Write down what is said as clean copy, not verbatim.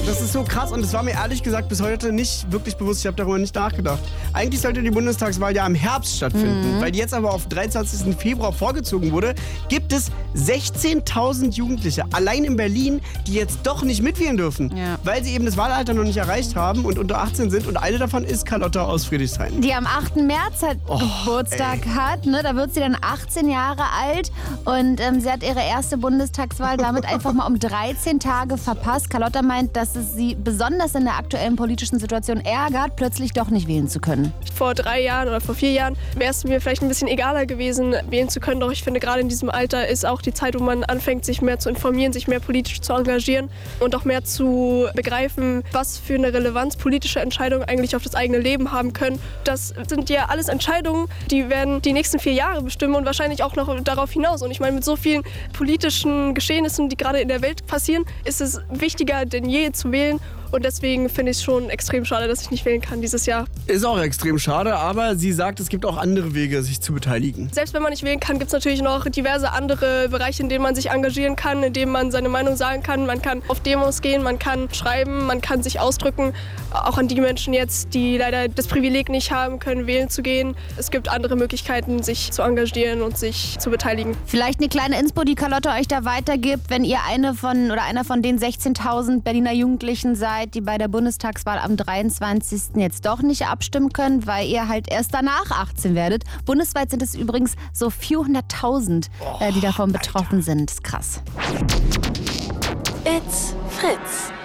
Das ist so krass und es war mir ehrlich gesagt bis heute nicht wirklich bewusst. Ich habe darüber nicht nachgedacht. Eigentlich sollte die Bundestagswahl ja im Herbst stattfinden. Weil die jetzt aber auf 23. Februar vorgezogen wurde, gibt es 16.000 Jugendliche allein in Berlin, die jetzt doch nicht mitwählen dürfen. Ja. Weil sie eben das Wahlalter noch nicht erreicht haben und unter 18 sind. Und eine davon ist Carlotta aus Friedrichshain. Die am 8. März halt Geburtstag hat. Ne? Da wird sie dann 18 Jahre alt und sie hat ihre erste Bundestagswahl damit einfach mal um 13 Tage verpasst. Carlotta meint, dass es sie besonders in der aktuellen politischen Situation ärgert, plötzlich doch nicht wählen zu können. Vor 3 Jahren oder vor 4 Jahren wäre es mir vielleicht ein bisschen egaler gewesen, wählen zu können. Doch ich finde, gerade in diesem Alter ist auch die Zeit, wo man anfängt, sich mehr zu informieren, sich mehr politisch zu engagieren und auch mehr zu begreifen, was für eine Relevanz politische Entscheidungen eigentlich auf das eigene Leben haben können. Das sind ja alles Entscheidungen, die werden die nächsten 4 Jahre bestimmen und wahrscheinlich auch noch darauf hinaus. Und ich meine, mit so vielen politischen Geschehnissen, die gerade in der Welt passieren, ist es wichtiger denn je zu wählen. Und deswegen finde ich es schon extrem schade, dass ich nicht wählen kann dieses Jahr. Ist auch extrem schade, aber sie sagt, es gibt auch andere Wege, sich zu beteiligen. Selbst wenn man nicht wählen kann, gibt es natürlich noch diverse andere Bereiche, in denen man sich engagieren kann, in denen man seine Meinung sagen kann. Man kann auf Demos gehen, man kann schreiben, man kann sich ausdrücken. Auch an die Menschen jetzt, die leider das Privileg nicht haben können, wählen zu gehen. Es gibt andere Möglichkeiten, sich zu engagieren und sich zu beteiligen. Vielleicht eine kleine Inspo, die Carlotta euch da weitergibt, wenn ihr einer von den 16.000 Berliner Jugendlichen seid, die bei der Bundestagswahl am 23. jetzt doch nicht abstimmen können, weil ihr halt erst danach 18 werdet. Bundesweit sind es übrigens so 400.000, die davon betroffen sind. Das ist krass. It's Fritz.